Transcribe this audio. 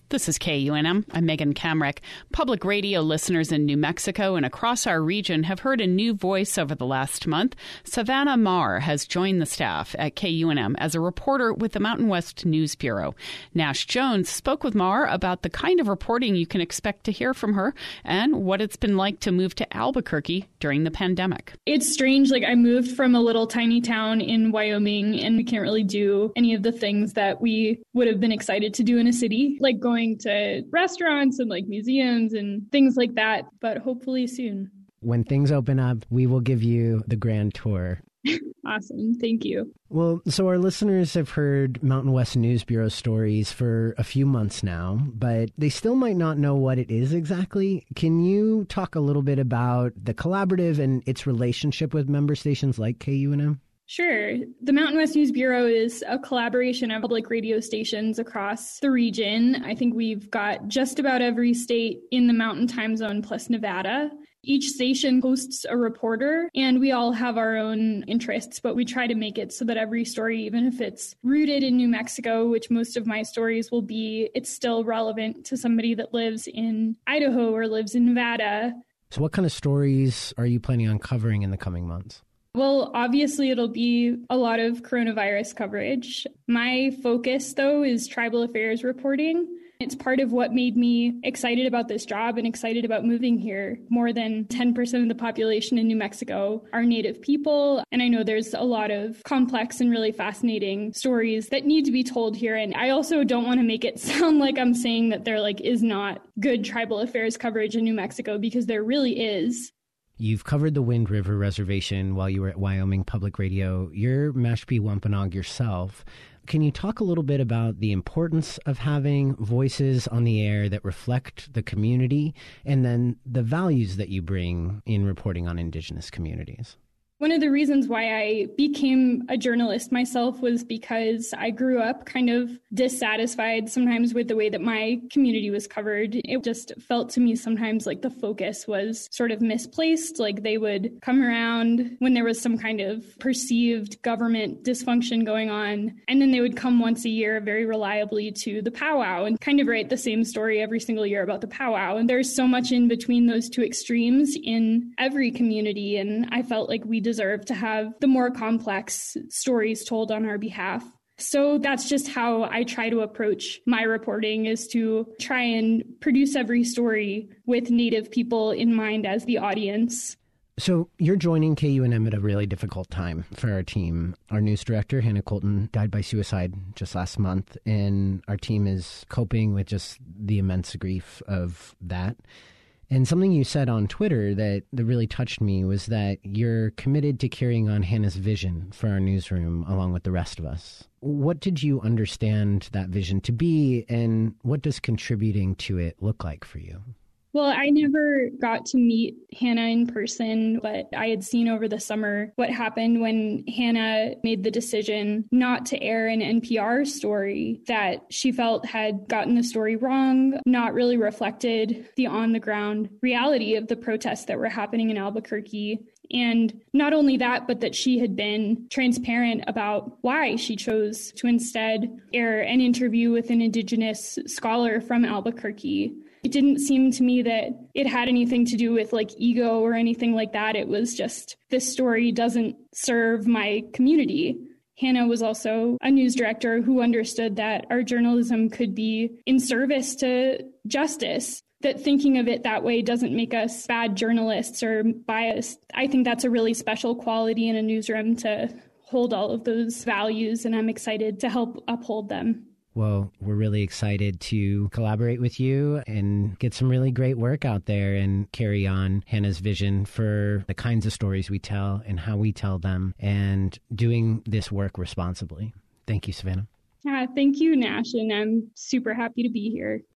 This is KUNM. I'm Megan Kamrek. Public radio listeners in New Mexico and across our region have heard a new voice over the last month. Savannah Maher has joined the staff at KUNM as a reporter with the Mountain West News Bureau. Nash Jones spoke with Maher about the kind of reporting you can expect to hear from her and what it's been like to move to Albuquerque during the pandemic. It's strange. I moved from a little tiny town in Wyoming, and we can't really do any of the things that we would have been excited to do in a city, like going to restaurants and museums and things like that, but hopefully soon. When things open up, we will give you the grand tour. Awesome. Thank you. Well, so our listeners have heard Mountain West News Bureau stories for a few months now, but they still might not know what it is exactly. Can you talk a little bit about the collaborative and its relationship with member stations like KUNM? Sure. The Mountain West News Bureau is a collaboration of public radio stations across the region. I think we've got just about every state in the Mountain Time Zone plus Nevada. Each station hosts a reporter, and we all have our own interests, but we try to make it so that every story, even if it's rooted in New Mexico, which most of my stories will be, it's still relevant to somebody that lives in Idaho or lives in Nevada. So what kind of stories are you planning on covering in the coming months? Well, obviously, it'll be a lot of coronavirus coverage. My focus, though, is tribal affairs reporting. It's part of what made me excited about this job and excited about moving here. More than 10% of the population in New Mexico are Native people. And I know there's a lot of complex and really fascinating stories that need to be told here. And I also don't want to make it sound like I'm saying that there is not good tribal affairs coverage in New Mexico, because there really is. You've covered the Wind River Reservation while you were at Wyoming Public Radio. You're Mashpee Wampanoag yourself. Can you talk a little bit about the importance of having voices on the air that reflect the community, and then the values that you bring in reporting on Indigenous communities? One of the reasons why I became a journalist myself was because I grew up kind of dissatisfied sometimes with the way that my community was covered. It just felt to me sometimes like the focus was sort of misplaced. They would come around when there was some kind of perceived government dysfunction going on, and then they would come once a year very reliably to the powwow and kind of write the same story every single year about the powwow. And there's so much in between those two extremes in every community, and I felt like we deserve to have the more complex stories told on our behalf. So that's just how I try to approach my reporting, is to try and produce every story with Native people in mind as the audience. So you're joining KUNM at a really difficult time for our team. Our news director, Hannah Colton, died by suicide just last month, and our team is coping with just the immense grief of that. And something you said on Twitter that really touched me was that you're committed to carrying on Hannah's vision for our newsroom along with the rest of us. What did you understand that vision to be, and what does contributing to it look like for you? Well, I never got to meet Hannah in person, but I had seen over the summer what happened when Hannah made the decision not to air an NPR story that she felt had gotten the story wrong, not really reflected the on-the-ground reality of the protests that were happening in Albuquerque. And not only that, but that she had been transparent about why she chose to instead air an interview with an Indigenous scholar from Albuquerque. It didn't seem to me that it had anything to do with ego or anything like that. It was just, this story doesn't serve my community. Hannah was also a news director who understood that our journalism could be in service to justice, that thinking of it that way doesn't make us bad journalists or biased. I think that's a really special quality in a newsroom, to hold all of those values, and I'm excited to help uphold them. Well, we're really excited to collaborate with you and get some really great work out there and carry on Hannah's vision for the kinds of stories we tell and how we tell them, and doing this work responsibly. Thank you, Savannah. Thank you, Nash, and I'm super happy to be here.